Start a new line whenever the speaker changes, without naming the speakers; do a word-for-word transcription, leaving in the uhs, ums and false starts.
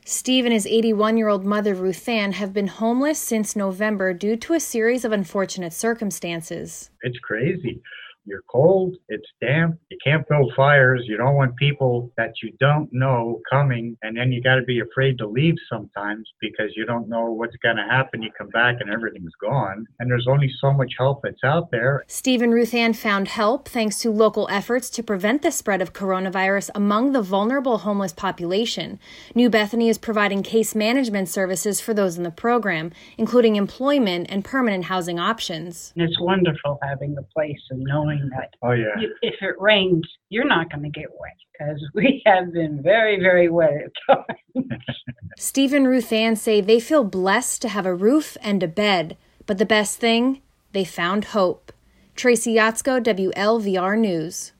Steve and his eighty-one-year-old mother, Ruth Ann, have been homeless since November due to a series of unfortunate circumstances.
It's crazy. You're cold, it's damp, you can't build fires, you don't want people that you don't know coming, and then you got to be afraid to leave sometimes because you don't know what's going to happen. You come back and everything's gone, and there's only so much help that's out there.
Steve and Ruth Ann found help thanks to local efforts to prevent the spread of coronavirus among the vulnerable homeless population. New Bethany is providing case management services for those in the program, including employment and permanent housing options.
It's wonderful having a place and knowing that
oh, yeah.
you, if it rains, you're not going to get wet, because we have been very, very wet at times.
Steve and Ruth Ann say they feel blessed to have a roof and a bed, but the best thing, they found hope. Tracy Yatsko, W L V R News.